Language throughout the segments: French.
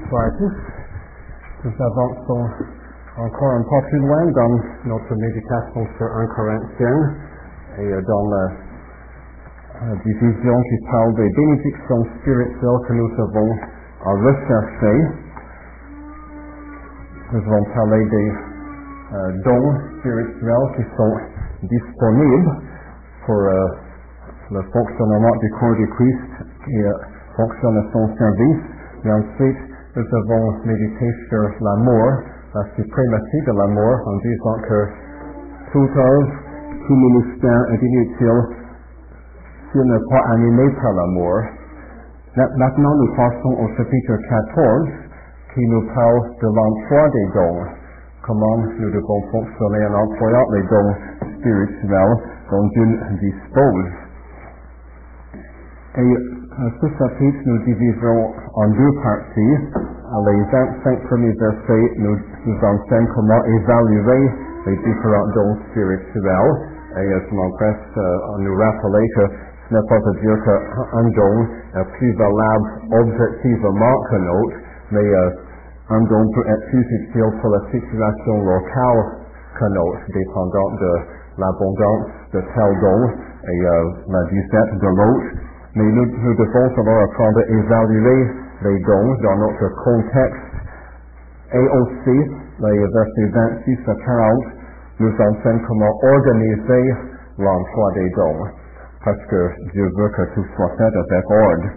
Bonsoir à tous. Nous avançons encore un pas plus loin dans notre méditation sur 1 Corinthiens et dans la division qui parle des bénédictions spirituelles que nous avons à rechercher. Nous allons parler des dons spirituels qui sont disponibles pour le fonctionnement du corps du Christ qui fonctionne à son service. Et ensuite, nous avons médité sur l'amour, la suprématie de l'amour, en disant que toute œuvre, tout ministère est inutile s'il n'est pas animé par l'amour. Maintenant, nous passons au chapitre 14, qui nous parle de l'emploi des dons. Comment nous devons fonctionner en employant les dons spirituels dont Dieu dispose. Et ce chapitre, nous diviserons en deux parties. Les 25 premiers versets nous enseignent comment évaluer les différents dons spirituels. Et je m'empresse à nous rappeler que ce n'est pas à dire qu'un don est plus valable objectivement qu'un autre, mais un don peut être plus utile pour la situation locale qu'un autre, dépendant de l'abondance de tel don et la disette de l'autre. Mais nous devons alors apprendre à évaluer les dons dans notre contexte. Et aussi, les versets 26 à 40 nous enseignent comment organiser l'emploi des dons. Parce que Dieu veut que tout soit fait avec ordre.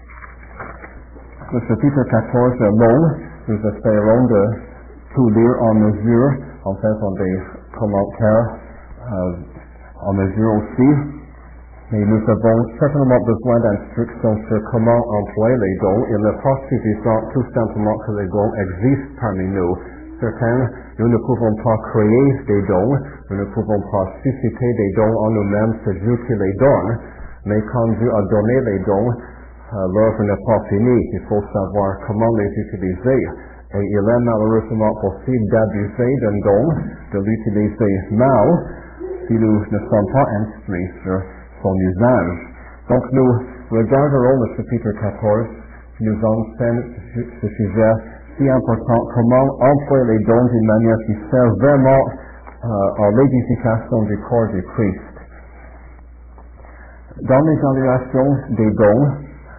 Le chapitre 14 est long. Nous espérons de tout lire en mesure, en faisant des commentaires en mesure aussi. Mais nous avons certainement besoin d'instructions sur comment employer les dons. Il n'est pas suffisant tout simplement que les dons existent parmi nous. Certains, nous ne pouvons pas créer des dons, nous ne pouvons pas susciter des dons en nous-mêmes, c'est Dieu qui les donne. Mais quand Dieu a donné les dons, l'œuvre n'est pas finie. Il faut savoir comment les utiliser. Et il est malheureusement possible d'abuser d'un don, de l'utiliser mal, si nous ne sommes pas instruits sur son usage. Donc nous regarderons le chapitre 14 qui nous enseigne ce sujet si important, comment employer les dons d'une manière qui sert vraiment à l'édification du corps du Christ. Dans l'évaluation des dons,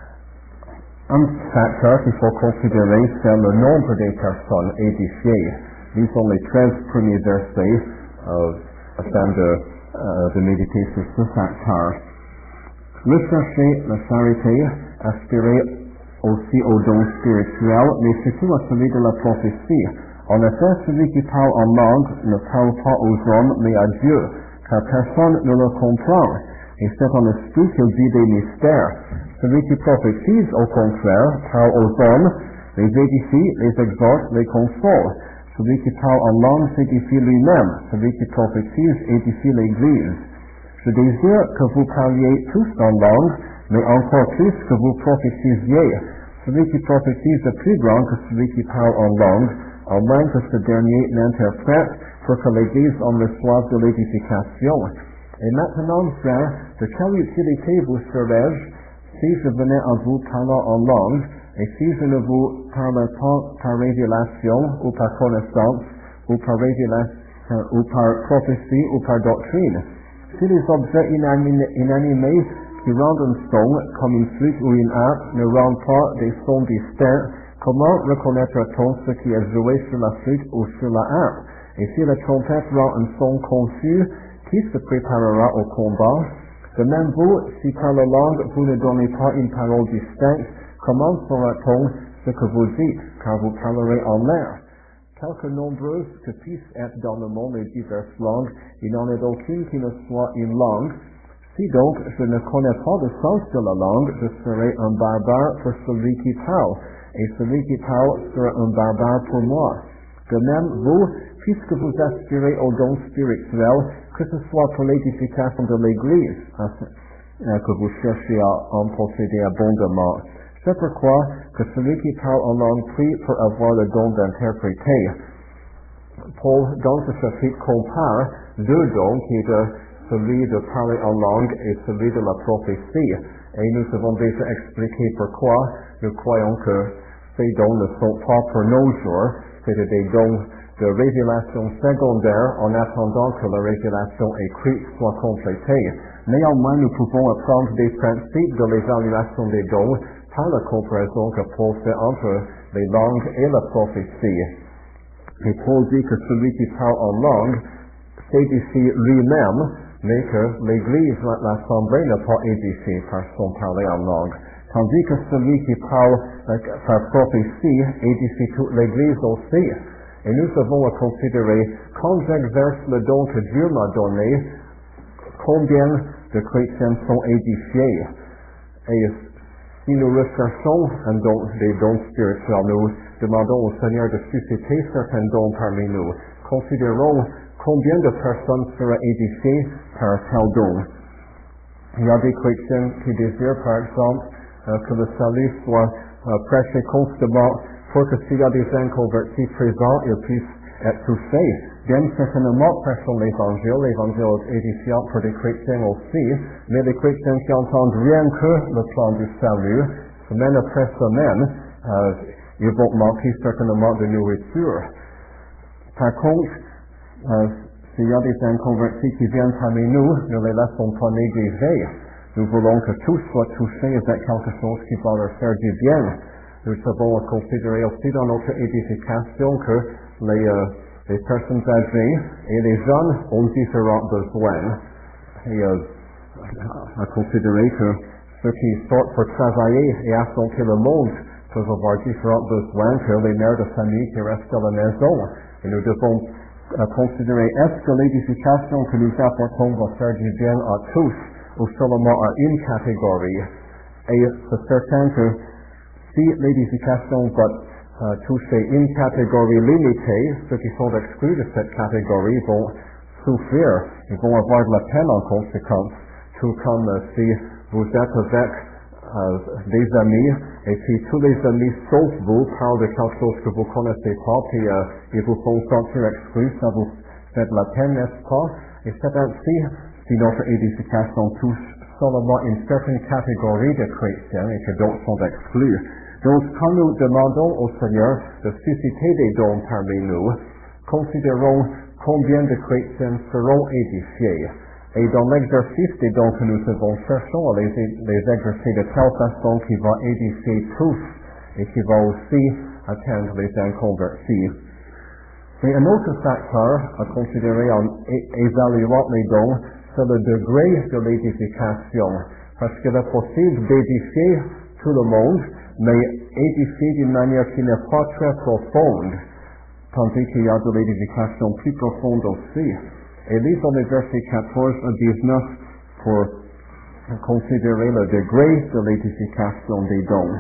un facteur qu'il faut considérer, c'est le nombre des personnes édifiées. Lisons les 13 premiers versets afin de méditer sur ce facteur. Recherchez la charité, aspirez aussi aux dons spirituels, mais surtout à celui de la prophétie. En effet, celui qui parle en langue ne parle pas aux hommes, mais à Dieu, car personne ne le comprend. Et c'est en esprit qu'il dit des mystères. Celui qui prophétise, au contraire, parle aux hommes, les édifie, les exhorte, les console. Celui qui parle en langue s'édifie lui-même. Celui qui prophétise édifie l'Église. Je désire que vous parliez tous en langue, mais encore plus que vous prophétisiez. Celui qui prophétise est plus grand que celui qui parle en langue, à moins que ce dernier l'interprète pour que l'Église en reçoive de l'édification. Et maintenant, frères, de quelle utilité vous serais-je si je venais à vous parlant en langue, et si je ne vous parlais pas par révélation, ou par connaissance, ou par prophétie, ou par doctrine? Si les objets inanimés qui rendent un son, comme une flûte ou une harpe, ne rendent pas des sons distincts, comment reconnaîtra-t-on ce qui est joué sur la flûte ou sur la harpe? Et si la trompette rend un son confus, qui se préparera au combat? De même vous, si par la langue vous ne donnez pas une parole distincte, comment saura-t-on ce que vous dites, car vous parlerez en l'air? Quelque nombreuses que puissent être dans le monde les diverses langues, il n'en est aucune qui ne soit une langue. Si donc je ne connais pas le sens de la langue, je serai un barbare pour celui qui parle, et celui qui parle sera un barbare pour moi. De même, vous, puisque vous aspirez aux dons spirituels, que ce soit pour l'édification de l'Église, que vous cherchez à en posséder abondamment. C'est pourquoi que celui qui parle en langue prie pour avoir le don d'interpréter. Paul, dans ce chapitre, compare deux dons qui est celui de parler en langue et celui de la prophétie. Et nous avons déjà expliqué pourquoi nous croyons que ces dons ne sont pas pour nos jours, c'est des dons de révélation secondaire en attendant que la révélation écrite soit complétée. Néanmoins, nous pouvons apprendre des principes de l'évaluation des dons par la comparaison que Paul fait entre les langues et la prophétie. Et Paul dit que celui qui parle en langue s'édifie lui-même, mais que l'Église, l'Assemblée n'est pas édifiée par son parler en langue. Tandis que celui qui parle par prophétie édifie toute l'Église aussi. Et nous avons à considérer, quand j'exerce le don que Dieu m'a donné, combien de chrétiens sont édifiés. Et si nous recherchons des dons spirituels, nous demandons au Seigneur de susciter certains dons parmi nous. Considérons combien de personnes seraient édifiées par tel don. Il y a des chrétiens qui désirent, par exemple, que le salut soit prêché constamment pour que s'il y a des inconvertis présents, ils puissent être touchés. Bien certainement prêchons l'évangile est édifiant pour des chrétiens aussi, mais les chrétiens qui entendent rien que le plan du salut, semaine après semaine, ils vont manquer certainement de nourriture. Par contre, s'il y a des inconvertis qui viennent parmi nous, ne les laissons pas négliger. Nous voulons que tous soient touchés avec quelque chose qui va leur faire du bien. Nous devons considérer aussi dans notre édification que les personnes âgées et les jeunes ont différents besoins. Et à considérer que ceux qui sortent pour travailler et affronter le monde peuvent avoir différents besoins que les mères de famille qui restent à la maison. Et nous devons considérer, est-ce que l'édification que nous apportons va faire du bien à tous ou seulement à une catégorie? Et c'est certain que si l'édification va toucher une catégorie limitée, ceux qui sont exclus de cette catégorie vont souffrir, ils vont avoir de la peine en conséquence, tout comme si vous êtes avec des amis, et puis tous les amis sauf vous parlent de quelque chose que vous connaissez pas, puis ils vous font sentir exclus, ça vous fait de la peine, n'est-ce pas? Et c'est ainsi, si notre édification touche seulement une certaine catégorie de chrétiens et que d'autres sont exclus. Donc, quand nous demandons au Seigneur de susciter des dons parmi nous, considérons combien de chrétiens seront édifiés. Et dans l'exercice des dons que nous avons, cherchons à les exercer de telle façon qu'il va édifier tous et qu'il va aussi atteindre les inconvertis. Et un autre facteur à considérer en évaluant les dons, c'est le degré de l'édification. Parce qu'il est possible d'édifier tout le monde, mais édifier d'une manière qui n'est pas très profonde, tandis qu'il y a de l'édification plus profonde aussi. Et lisons les versets 14 à 19 pour considérer le degré de l'édification des dons.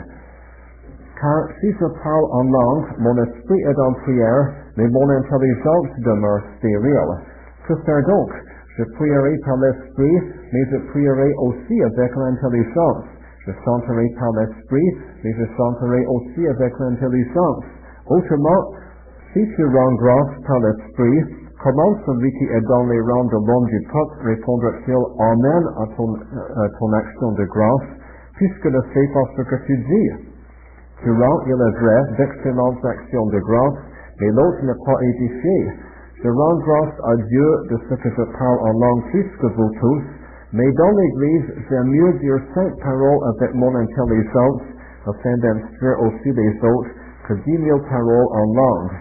Car si je parle en langue, mon esprit est en prière, mais mon intelligence demeure stérile. Que faire donc? Je prierai par l'esprit, mais je prierai aussi avec l'intelligence. Je chanterai par l'esprit, mais je chanterai aussi avec l'intelligence. Autrement, si tu rends grâce par l'esprit, comment celui qui est dans les rangs de l'homme du peuple répondra-t-il Amen à ton action de grâce, puisque ne fais pas ce que tu dis? Tu rends, il est vrai, d'excellentes actions de grâce, mais l'autre n'est pas édifié. Je rends grâce à Dieu de ce que je parle en langue plus que vous tous, mais dans l'Église, j'aime mieux dire 5 paroles avec mon intelligence, afin d'instruire aussi les autres, que 10 000 paroles en langue.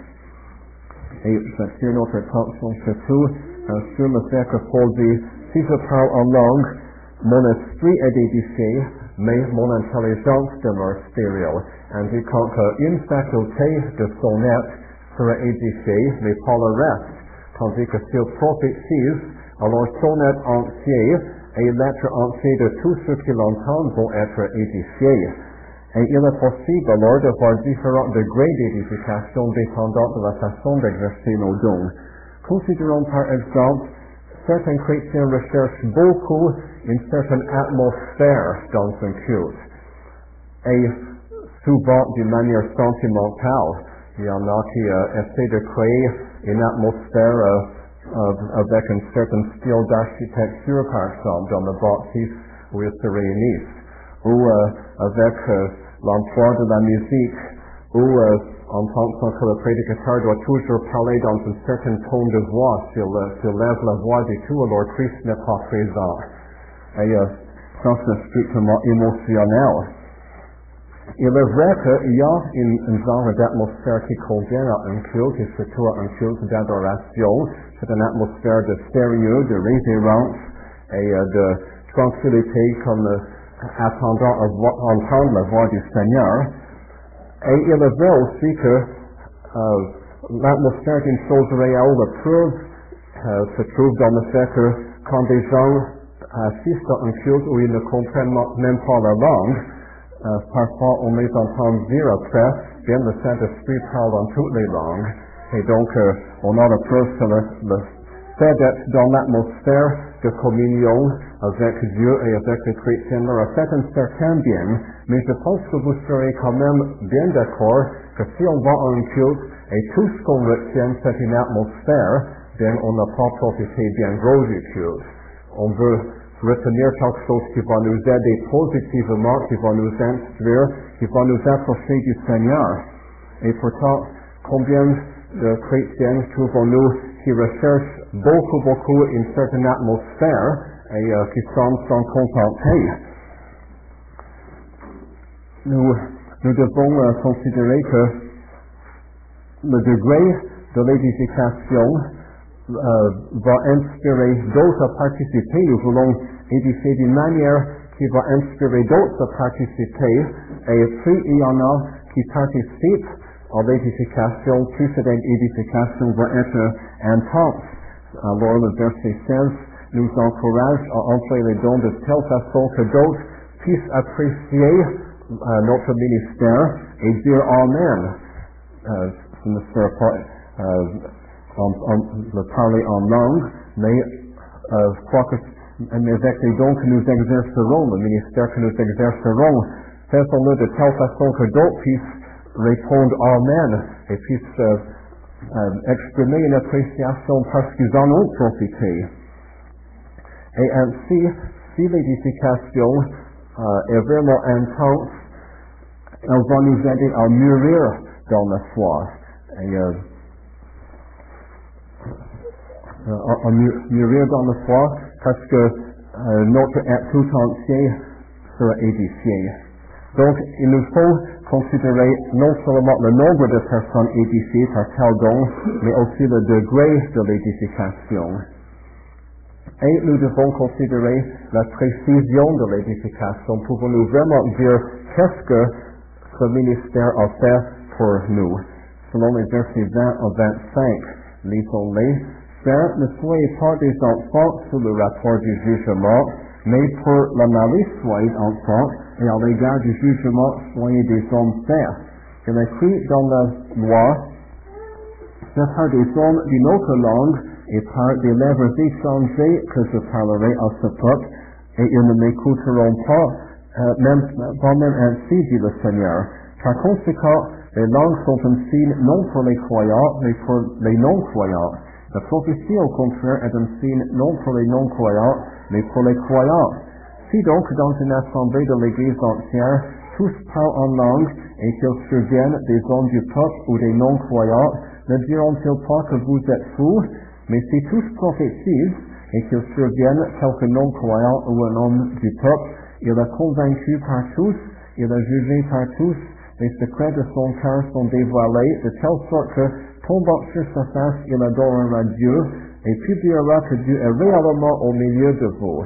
Et j'attire notre attention surtout sur le fait que Paul dit, si je parle en langue, mon esprit est édifié, mais mon intelligence demeure stérile, indiquant qu'une faculté de son être sera édifiée, mais pas le reste, tandis que s'il prophétise, alors son être entier et l'être entier de tous ceux qui l'entendent vont être édifiés. Et il est possible alors d'avoir différents degrés d'édification dépendant de la façon d'exercer nos dons. Considérons par exemple, certains chrétiens recherchent beaucoup une certaine atmosphère dans un culte. Et souvent d'une manière sentimentale. Il y en a qui essaient de créer une atmosphère avec un certain style d'architecture, par exemple, dans le bâtisse où ils se réunissent, ou avec l'emploi de la musique où on pense que le prédicateur doit toujours parler dans un certain ton de voix. S'il lève la voix du tout, alors Christ n'est pas présent. Et ça, c'est strictement émotionnel. Il est vrai qu'il y a un genre d'atmosphère qui convient à un culte, et surtout à un culte d'adoration. C'est une atmosphère de sérieux, de révérence et de tranquillité comme attendant à entendre la voix du Seigneur. Et il est vrai aussi que l'atmosphère d'une chose réelle, la preuve se trouve dans le fait que quand des gens assistent à un culte où ils ne comprennent même pas la langue, parfois on les entend dire après, bien le Saint-Esprit parle en toutes les langues, et donc on a la preuve que le fait d'être dans l'atmosphère de communion avec Dieu et avec les chrétiens leur a fait un certain bien, mais je pense que vous serez quand même bien d'accord que si on va à un culte et tout ce qu'on retient c'est une atmosphère, bien on n'a pas profité bien gros du culte. On veut retenir quelque chose qui va nous aider positivement, qui va nous instruire, qui va nous approcher du Seigneur. Et pourtant, combien de chrétiens trouvons-nous qui recherchent beaucoup une certaine atmosphère et qui sont sans contenter? Nous devons considérer que le degré de l'édification va inspirer d'autres à participer. Nous voulons édifier d'une manière qui va inspirer d'autres à participer, et plus il y en a qui participent à l'édification, plus cette édification va être intense. Alors le verset 16 nous encourage à employer les dons de telle façon que d'autres puissent apprécier notre ministère et dire Amen. Ce ne sera pas le parler en langue, mais avec les dons que nous exercerons, le ministère que nous exercerons, faisons-le de telle façon que d'autres puissent répondre Amen et puissent exprimer une appréciation parce qu'ils en ont profité. Et ainsi, si l'édification est vraiment intense, elle va nous aider à mûrir dans la foi. Et à mûrir dans la foi parce que notre être tout entier sera édifié. Donc, il nous faut considérer non seulement le nombre de personnes édifiées par tel don, mais aussi le degré de l'édification. Et nous devons considérer la précision de l'édification. Pouvons-nous vraiment dire qu'est-ce que ce ministère a fait pour nous? Selon les versets 20 à 25, lisons-les. Frères, ne soyez pas des enfants sous le rapport du jugement, mais pour la malice soyez enfants, et à l'égard du jugement soyez des hommes faits. Il est écrit dans la loi, c'est par des hommes d'une autre langue et par des lèvres échangées que je parlerai à ce peuple, et ils ne m'écouteront pas, même ainsi, dit le Seigneur. Par conséquent, les langues sont un signe non pour les croyants, mais pour les non-croyants. La prophétie, au contraire, est un signe non pour les non-croyants, mais pour les croyants. Si donc, dans une assemblée de l'Église entière, tous parlent en langue, et qu'ils surviennent des hommes du peuple ou des non-croyants, ne diront-ils pas que vous êtes fous? Mais si tous prophétisent, et qu'ils surviennent quelque non-croyant ou un homme du peuple, il est convaincu par tous, il est jugé par tous, les secrets de son cœur sont dévoilés, de telle sorte que, tombant sur sa face, il adorera Dieu, et publiera que Dieu est réellement au milieu de vous.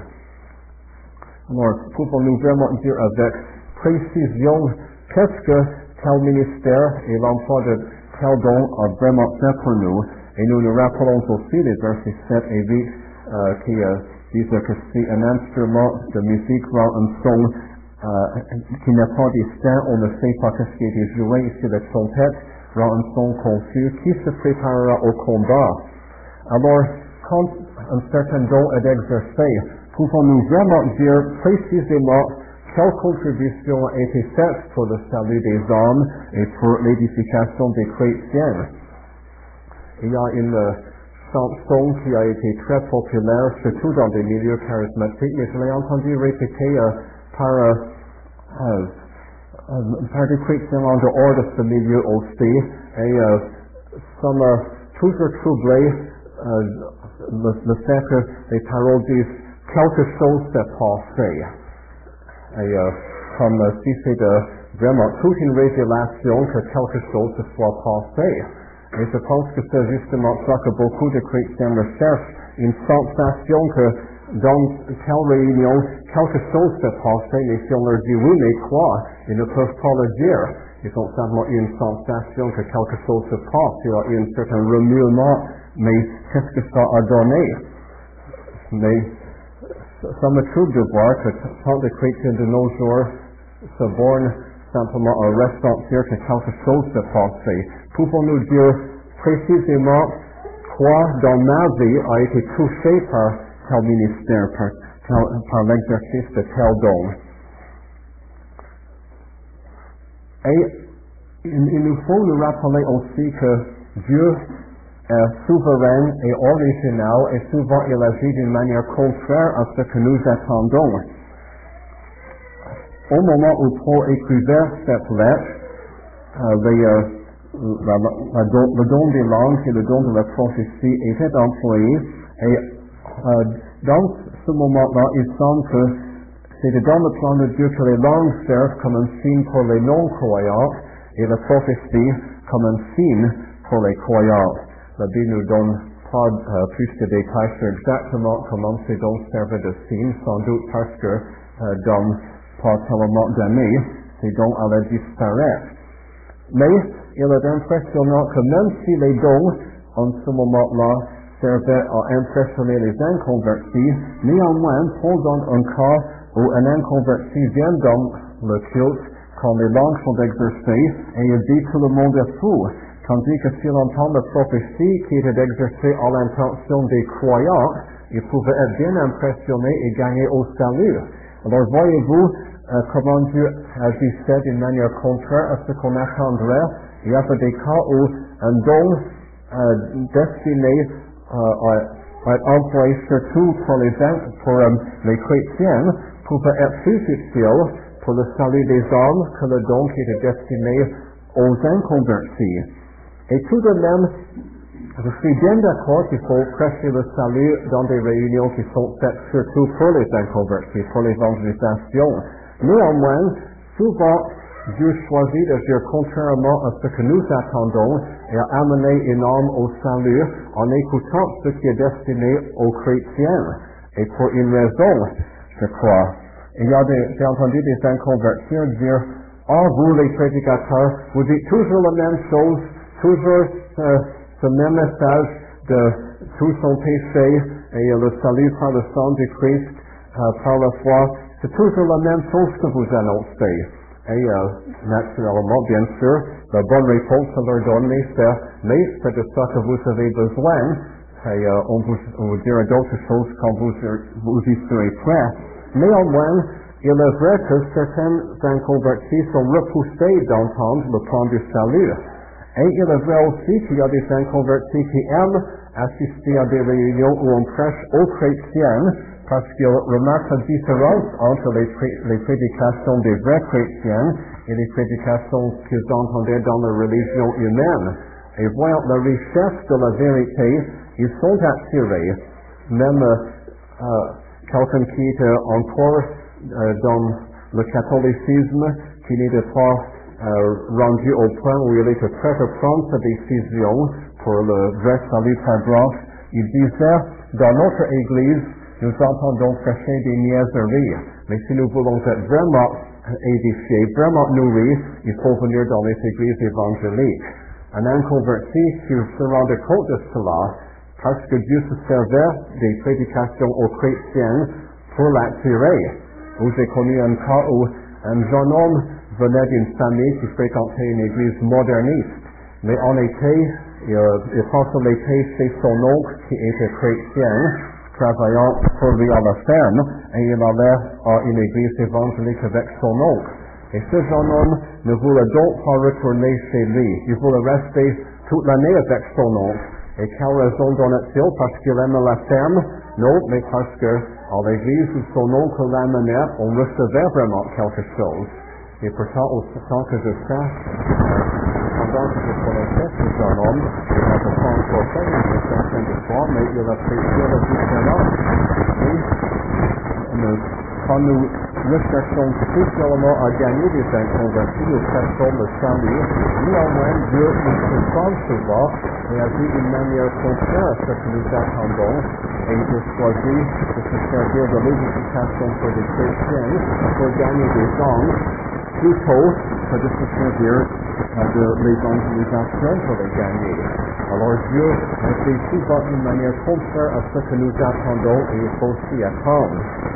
Alors, pouvons-nous vraiment dire avec précision qu'est-ce que tel ministère et l'emploi de tel don a vraiment fait pour nous? Et nous nous rappelons aussi les versets 7 et 8 qui disent que si un instrument de musique rend un son qui n'est pas distinct, on ne sait pas ce qui est joué. Si la trompette rend un son confus, qui se préparera au combat? Alors, quand un certain don est exercé, pouvons-nous vraiment dire précisément quelle contribution a été faite pour le salut des hommes et pour l'édification des chrétiens? Il y a une chanson qui a été très populaire, surtout dans des milieux charismatiques, mais je l'ai entendu répéter par par des chrétiens en dehors de ce milieu aussi, et ça m'a toujours troublé le fait que les paroles disent quelque chose s'est passé. Et comme si c'est vraiment toute une révélation que quelque chose se soit passé. Et je pense que c'est justement ça que beaucoup de chrétiens recherchent, une sensation que dans telle réunion, quelque chose s'est passé, mais si on leur dit oui, mais quoi, ils ne peuvent pas le dire. Ils ont simplement une sensation que quelque chose se passe, il y a un certain remuement, mais qu'est-ce que ça a donné? Mais ça me trouble de voir que tant de chrétiens de nos jours se bornent simplement à ressentir que quelque chose s'est passé. Pouvons-nous dire précisément quoi dans ma vie a été touché par tel ministère, par l'exercice de tel don? Et il nous faut nous rappeler aussi que Dieu est souverain et original et souvent il agit d'une manière contraire à ce que nous attendons. Au moment où Paul écrivait cette lettre, le don des langues et le don de la prophétie étaient employés et dans ce moment-là, il semble que c'est dans le plan de Dieu que les langues servent comme un signe pour les non-croyants et la prophétie comme un signe pour les croyants. La Bible nous donne pas plus de détails sur exactement comment ces dons servent de signe, sans doute parce que dans pas tellement d'années, ces dons allaient disparaître. Mais il est impressionnant que même si les dons, en ce moment-là, servaient à impressionner les inconvertis, néanmoins, Paul donne un cas où un inconverti vient dans le culte quand les langues sont exercées et il dit que le monde est fou. Tandis que s'il entend la prophétie qui était exercée à l'intention des croyants, il pouvait être bien impressionné et gagner au salut. Alors voyez-vous comment Dieu agissait d'une manière contraire à ce qu'on attendrait. Il y avait des cas où un don destiné à être employé surtout pour les chrétiens pouvait être plus utile pour le salut des hommes que le don qui était destiné aux inconvertis. Et tout de même, je suis bien d'accord qu'il faut prêcher le salut dans des réunions qui sont faites surtout pour les inconvertis, pour l'évangélisation. Néanmoins, souvent, Dieu choisit d'agir contrairement à ce que nous attendons et à amener une âme au salut en écoutant ce qui est destiné aux chrétiens. Et pour une raison, je crois. J'ai entendu des inconvertis dire, vous les prédicateurs, vous dites toujours la même chose, toujours ce même message de tout son péché et le salut par le sang du Christ, par la foi. C'est toujours la même chose que vous annoncez. Et naturellement, bien sûr, la bonne réponse à leur donner, c'est de ça que vous avez besoin. Et on vous dira d'autres choses quand vous y serez prêts. Néanmoins, il est vrai que certains inconvertis sont repoussés d'entendre le plan du salut. Et il est vrai aussi qu'il y a des inconvertis qui aiment assister à des réunions où on prêche aux chrétiens parce qu'ils remarquent la différence entre les prédications des vrais chrétiens et les prédications qu'ils entendaient dans la religion humaine. Et voyant la richesse de la vérité, ils sont attirés. Même quelqu'un qui était encore dans le catholicisme, qui n'était pas rendu au point où il était prêt à prendre sa décision pour le vrai salut par grâce, il disait, dans notre Église, nous entendons prêcher des niaiseries, mais si nous voulons être vraiment édifiés, vraiment nourris, il faut venir dans les églises évangéliques. Un inconverti qui se rendait compte de cela, parce que Dieu se servait des prédications aux chrétiens pour l'attirer. J'ai connu un cas où un jeune homme venait d'une famille qui fréquentait une église moderniste, mais en été, il passait l'été chez son oncle qui était chrétien, travaillant pour lui à la ferme, et il allait à une église évangélique avec son oncle. Et ce jeune homme ne voulait donc pas retourner chez lui. Il voulait rester toute l'année avec son oncle. Et quelle raison donnait-il? Parce qu'il aimait la ferme? Non, mais parce que à l'église où son oncle l'amenait, on recevait vraiment quelque chose. et pourtant, autant que je sache, pendant que je connaissais ce jeune homme, il n'avait pas encore fait une réflexion de foi, mais il a fait la différence. Et quand nous recherchons spécialement à gagner des inconvertis, nous cherchons le salut. Néanmoins, Dieu nous surprend souvent et agit d'une manière contraire à ce que nous attendons, et de choisir de se servir de l'édification pour des chrétiens pour gagner des âmes, plutôt que de se servir de l'évangélisation pour les gagner. Alors Dieu agit souvent d'une manière contraire à ce que nous attendons et il faut s'y attendre.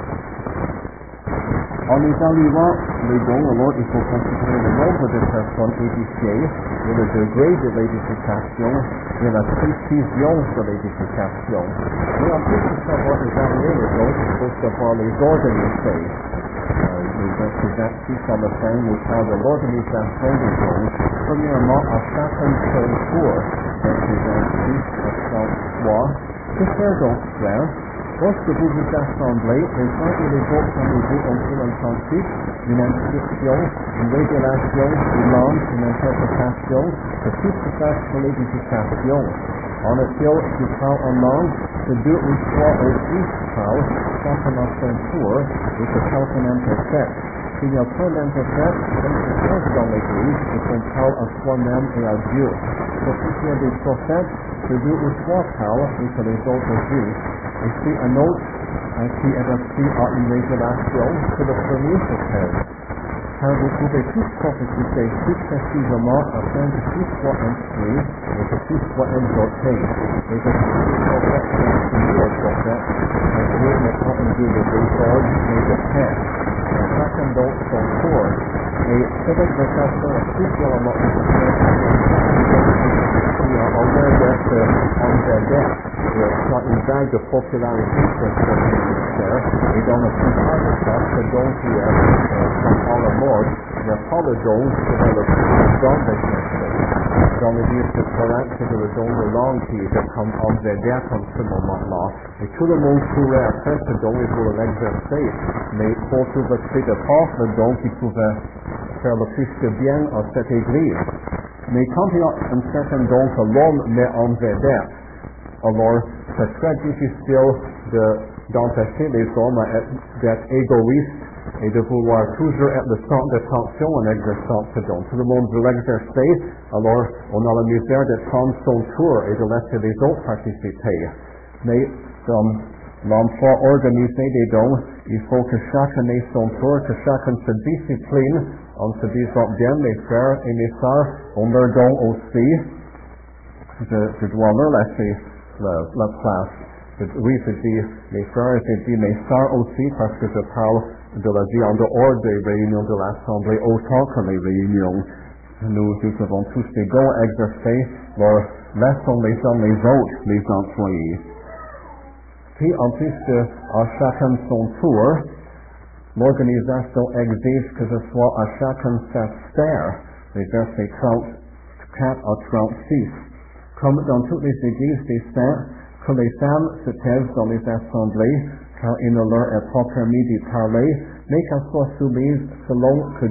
En évaluant les dons, alors il faut considérer le nombre de personnes édifiées et le degré de l'édification et la précision de l'édification. Mais en plus de savoir évaluer les dons, il faut savoir les organiser. Les actifs à la fin nous parlent de l'organisation des dons. Premièrement, à chacun son tour. Ces actifs à soi. Que faire donc, frère? Lorsque vous vous assemblez, les uns et les autres rendez-vous ont-ils un principe, une inscription, une régulation, une langue, une interprétation, que tout se fasse pour l'édification. En est-il qui parle en langue, que deux ou trois aussi parlent, chacun à son tour, et que quelqu'un interprète. S'il n'y a pas d'interprète, comme se passe dans l'Église, et qu'on parle à soi-même et à Dieu. Pour ce qui est des prophètes, que deux ou trois parlent, et que les autres disent. Et si un autre qui est inscrit à une révélation, que le premier se taise. Car vous pouvez tous prophétiser plus précisément afin que tous soient instruits et que tous soient exhortés. Et que tous les prophètes soient soumis aux prophètes, car Dieu n'est pas un Dieu de désordre, mais de paix. Chacun d'autre son tour. Et cette exhortation est spécialement d'être en vedette. Soit une vague de popularité sur ce ministère, et dans le plupart des cas, ce don qui est à la mode n'est pas le don qui est le plus grand des chrétiens. Dans le livre de Corinth, c'est le don de langue qui était comme en vedette en ce moment-là. Et tout le monde courait après ce don et voulait l'exercer. Mais Paul trouvait que c'était pas le don qui pouvait faire le plus de bien à cette église. Mais quand il y a un certain don que l'homme met en vedette, alors c'est très difficile d'empêcher les hommes d'être égoïstes et de vouloir toujours être le centre d'attention en exerçant ce don. Tout le monde veut l'exercer, alors on a la misère de prendre son tour et de laisser les autres participer. Mais dans l'emploi organisé des dons, il faut que chacun ait son tour, que chacun se discipline en se disant bien, mes frères et mes sœurs ont leur don aussi. Je dois leur laisser la place. Oui, je dis mes frères et je dis mes sœurs aussi parce que je parle de la vie en dehors des réunions de l'Assemblée autant que les réunions. Nous avons tous des dons à exercer, alors laissons les uns les autres les employer. Puis en plus à chacun son tour, l'organisation exige que ce soit à chacun sa sphère, les versets 34 à 36. Comme dans toutes les églises des saints, que les femmes se taisent dans les assemblées, car il ne leur est pas permis d'y parler, mais qu'elles soient soumises selon que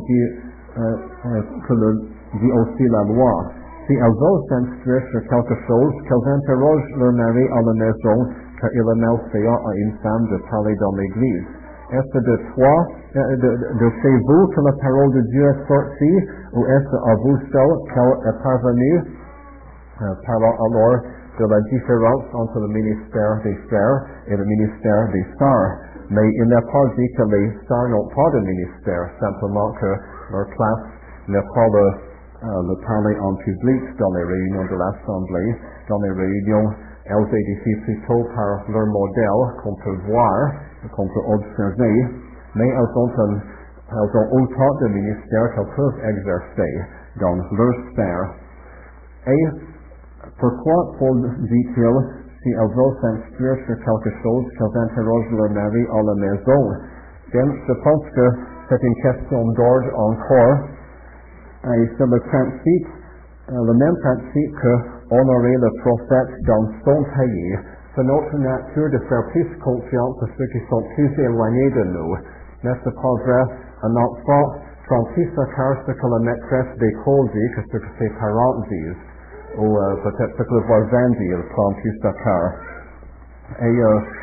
dit aussi la loi. Si elles osent s'instruire sur quelque chose, qu'elles interrogent leur mari à la maison, car il est malfaisant à une femme de parler dans l'église. Est-ce de chez vous que la parole de Dieu est sortie, ou est-ce à vous seul qu'elle est parvenue? Parlons alors de la différence entre le ministère des frères et le ministère des sœurs. Mais il n'est pas dit que les sœurs n'ont pas de ministère, simplement que leur place n'est pas le parler en public dans les réunions de l'Assemblée. Dans les réunions, elles édifient plutôt par leur modèle qu'on peut voir, qu'on peut observer, mais elles ont autant de ministères qu'elles peuvent exercer dans leur sphère. Et pourquoi Paul dit-il, si elles veulent s'instruire sur quelque chose, qu'elles interrogent leur mari à la maison? Bien, je pense que c'est une question d'ordre encore, et c'est le même principe que honorer le prophète dans son pays. C'est notre nature de faire plus confiance à ceux qui sont plus éloignés de nous. N'est-ce pas vrai? Un enfant Francis Car, ce que la maîtresse d'école dit, que ce que ses parents disent, ou peut-être ce que le voisin dit, le Francis Car. Et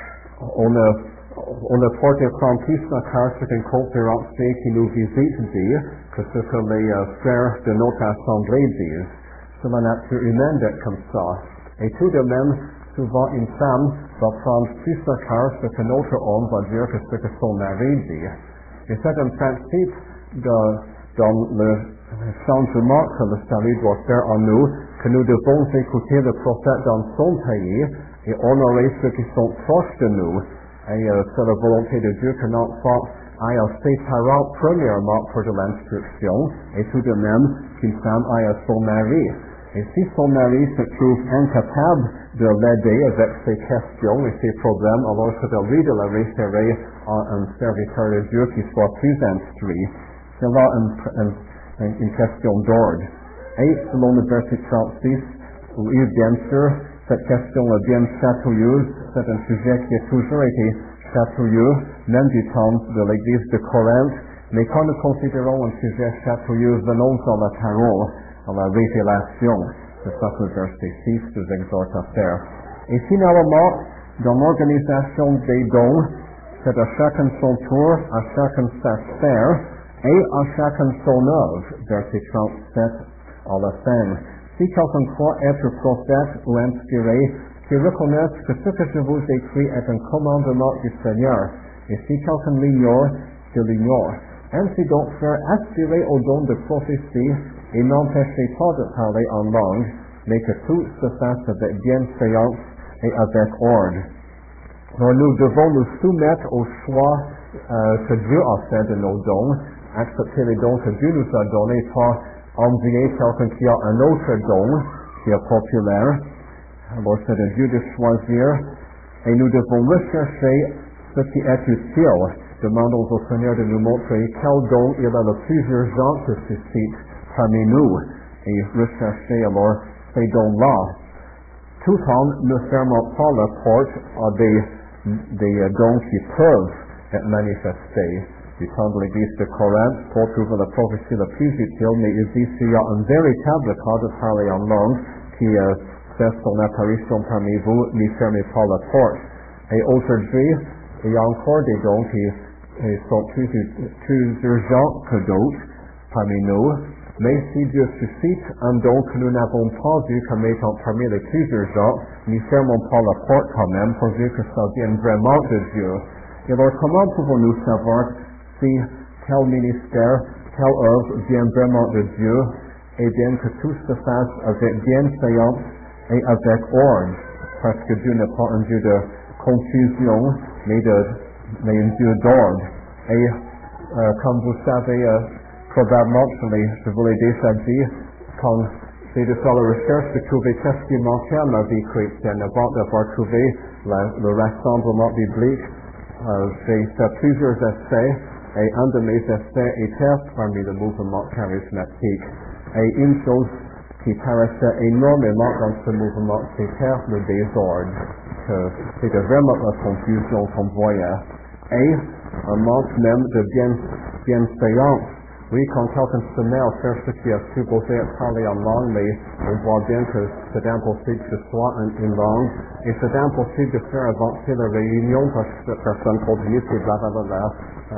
on a porté Francis Car, ce qu'une conférence qui nous visite dit, que ce que les frères de notre assemblée disent. C'est la nature humaine d'être comme ça. Et tout de même, souvent une femme va prendre plus à cœur ce que notre homme va dire que ce que son mari dit. Et c'est un principe dans le changement que le salut doit faire en nous, que nous devons écouter le prophète dans son pays et honorer ceux qui sont proches de nous. Et c'est la volonté de Dieu que l'enfant aille à ses parents premièrement pour de l'instruction, et tout de même qu'une femme aille à son mari. Et si son mari se trouve incapable de l'aider avec ses questions et ses problèmes, alors c'est à lui de la référer à un serviteur de Dieu qui soit plus instruit. C'est là une question d'ordre. Et selon le verset 36, oui, bien sûr, cette question est bien chatouilleuse, c'est un sujet qui a toujours été chatouilleux, même du temps de l'église de Corinthe, mais quand nous considérons un sujet chatouilleux, venons dans la parole, à la révélation. C'est ça que le verset 6 nous exhorte à faire. Et finalement, dans l'organisation des dons, c'est à chacun son tour, à chacun sa sphère, et à chacun son œuvre, verset 37 à la fin. Si quelqu'un croit être prophète ou inspiré, qu'il reconnaisse que ce que je vous écris est un commandement du Seigneur. Et si quelqu'un l'ignore, qu'il l'ignore. Ainsi donc, frères, aspirez au don de prophétie et n'empêchez pas de parler en langue, mais que tout se fasse avec bienséance et avec ordre. Alors nous devons nous soumettre au choix que Dieu a fait de nos dons, accepter les dons que Dieu nous a donnés, pas envier quelqu'un qui a un autre don, qui est populaire. Alors c'est à Dieu de choisir, et nous devons rechercher ce qui est utile. Demandons au Seigneur de nous montrer quel don il est le plus urgent que suscite parmi nous, et rechercher alors ces dons-là. Tout en ne fermant pas la porte à des dons qui peuvent être manifestés. Du temps de l'église de Corinthe, Paul trouve la prophétie la plus utile, mais il dit s'il y a un véritable cas de parler en langue qui fait son apparition parmi vous, n'y fermez pas la porte. Et aujourd'hui, il y a encore des dons qui sont plus urgents que d'autres parmi nous, mais si Dieu suscite un don que nous n'avons pas vu comme étant parmi les plus urgents, n'y fermons pas la porte quand même, pour dire que ça vient vraiment de Dieu. Et alors, comment pouvons-nous savoir si tel ministère, telle œuvre vient vraiment de Dieu? Eh bien, que tout se fasse avec bienséance et avec ordre, parce que Dieu n'est pas un Dieu de confusion, mais un Dieu d'ordre. Et comme vous savez, probablement, je vous l'ai déjà dit, quand j'ai de faire la recherche de trouver qu'est-ce qui manquait à ma vie chrétienne avant d'avoir trouvé le rassemblement biblique, j'ai fait plusieurs essais, et un de mes essais était parmi le mouvement charismatique. Et une chose qui paraissait énormément dans ce mouvement, c'était le désordre, que c'était vraiment la confusion qu'on voyait. Et un manque même de bienséance. Oui, quand quelqu'un se met à faire ce qui est supposé être parlé en langue, mais on voit bien que c'est impossible que ce soit une langue, et c'est impossible de faire avancer la réunion parce que cette personne continue de blablabla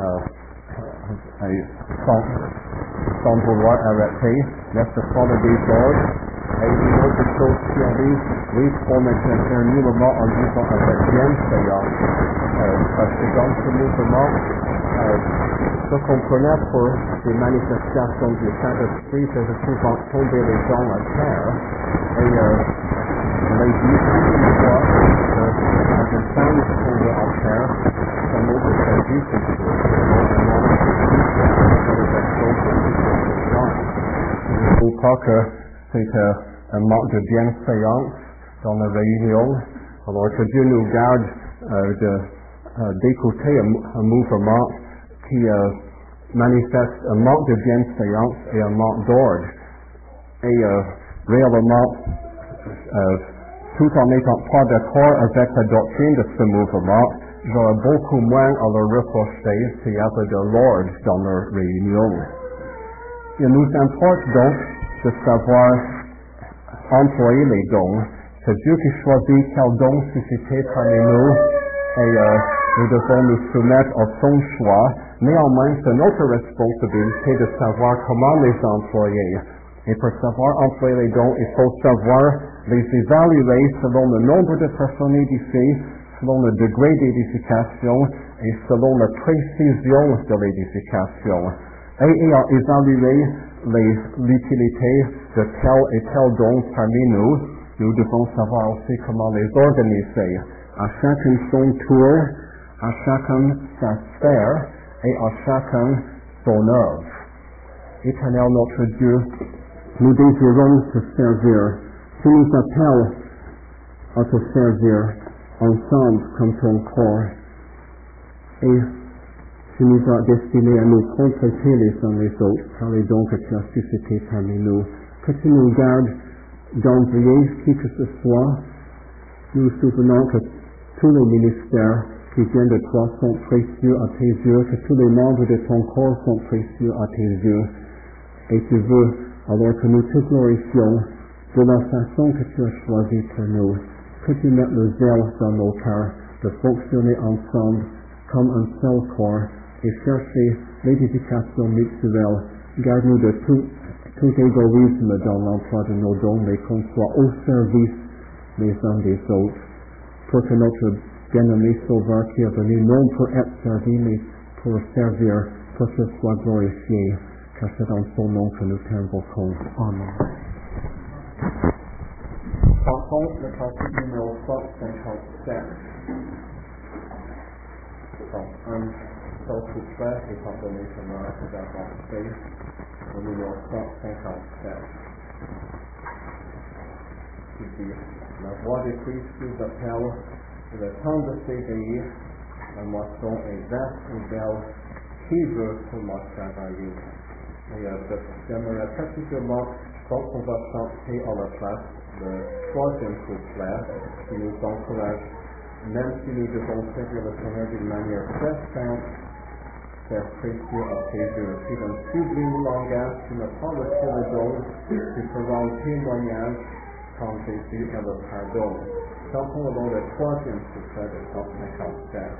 sans vouloir arrêter, laisse pas le désordre. Et une autre chose qui arrive, oui, on est un nullement en disant avec bienséance, parce que dans ce mouvement, ce qu'on connaît pour des manifestations du Saint-Esprit, c'est de souvent tomber les gens à terre, et l'Église, une fois, quand une femme tombe à terre, ça montre que c'est juste une chose, il ne faut pas que c'est un manque de bienséance dans la réunion, alors que Dieu nous garde d'écouter un mouvement qui manifeste un manque de bienséance et un manque d'ordre. Et réellement, tout en n'étant pas d'accord avec la doctrine de ce mouvement, j'aurais beaucoup moins à leur reprocher s'il y avait de l'ordre dans leur réunion. Il nous importe donc de savoir employer les dons. C'est Dieu qui choisit quels dons susciter parmi nous et nous devons nous soumettre à son choix. Néanmoins, c'est notre responsabilité de savoir comment les employer. Et pour savoir employer les dons, il faut savoir les évaluer selon le nombre de personnes édifiées, selon le degré d'édification et selon la précision de l'édification. Et ayant évalué l'utilité de tel et tel don parmi nous, nous devons savoir aussi comment les organiser. À chacun son tour, à chacun sa sphère et à chacun son œuvre. Éternel notre Dieu, nous désirons te servir. Tu nous appelles à te servir ensemble comme ton corps. Et tu nous as destinés à nous compléter les uns les autres par les dons que tu as suscités parmi nous. Que tu nous gardes d'envier qui que ce soit. Nous souvenons que tous les ministères qui viennent de toi sont précieux à tes yeux, que tous les membres de ton corps sont précieux à tes yeux. Et tu veux alors que nous te glorifions de la façon que tu as choisie pour nous, que tu mettes le zèle dans nos cœurs de fonctionner ensemble comme un seul corps et chercher l'édification mutuelle. Garde-nous de tout égoïsme dans l'emploi de nos dons, mais qu'on soit au service les uns des autres, pour que notre bien-aimé Sauveur qui est venu non pour être servi, mais pour servir, pour qu'il soit glorifié, car c'est dans son nom que nous t'invoquons. Amen. Partons le chapitre numéro 157. Donc, un seul couplet étant donné que Marc a avancé au numéro 157. Qui dit, la voix de Christ nous appelle, le temps de s'éveiller, la moisson est vaste et belle, qui veut pour moi travailler? Et j'aimerais particulièrement, donc on va chanter à la place le troisième couplet qui nous encourage, même si nous devons servir le Seigneur d'une manière très simple, c'est précieux à tes yeux. Si dans un sublime langage, tu n'as pas le seul don, tu feras un témoignage quand Jésus est le pardon. Chantons alors le troisième couplet de 157.